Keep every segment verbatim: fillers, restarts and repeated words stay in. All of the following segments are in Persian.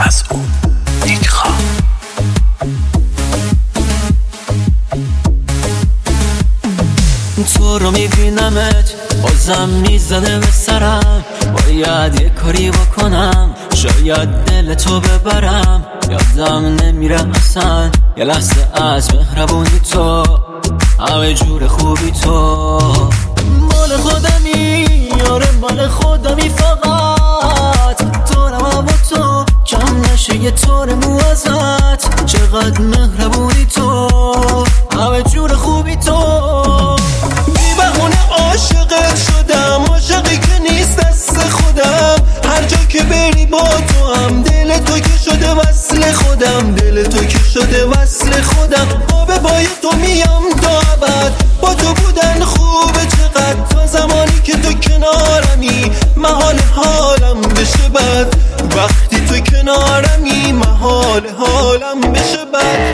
مسئول دیدخواه. تو رو میبینمت بازم میزنه به سرم، باید یه کاری بکنم شاید دل تو ببرم. یادم نمیره اصلا یه لحظه از مهربونی تو، همه جور خوبی تو. مال خودمی آره مال خودمی، فقط تو رو با تو کم نشه یه طور مو ازت. چقدر مهربونی تو، همه جور خوبی تو. بی بهونه عاشقت شدم، عاشقی که نیست دست خودم. هر جا که بری با تو هم دل تو که شده وصل خودم، دل تو که شده وصل خودم. آب بای تو میام تا ابد، با تو بودن خوبه چقدر. تا زمانی که تو کنارمی محال حالم بشه بد، وقتی تو کنارمی محال حالم بشه بد.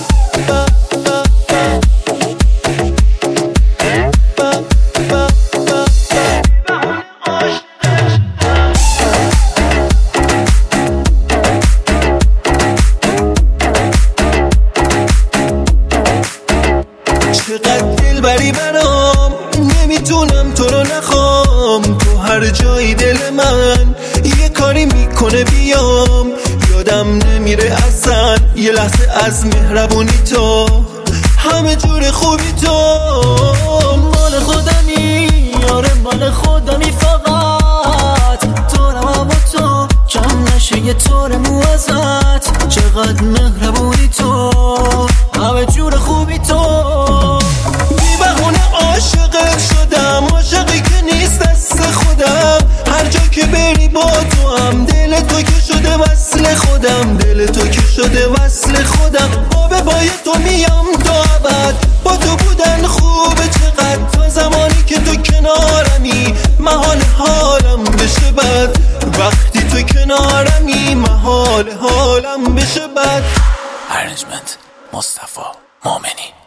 چقدر دل بری برام، نمیتونم تو رو نخوام. تو هر جایی دل من یه کاری میکنه بیام. یادم نمیره اصلا یه لحظه از مهربونی تو، همه جور خوبی تو. مال خودمی آره مال خودمی، فقط تو رو با تو کم نشه یه طور مو ازت. چقدر مهربونی تو، همه جور خوبی تو. بی بهونه عاشقت شدم، عاشقی که نیست دست خودم. هر جا که بری با تو هم دل تو که شده وصل خودم، دل تو که شده وصل خودم. آب بای تو میام تا ابد، با تو بودن خوبه چقدر. تا زمانی که تو کنارمی محال حالم بشه بد، وقتی تو کنارمی محال حالم بشه بد. ارنجمنت مصطفی مومنی.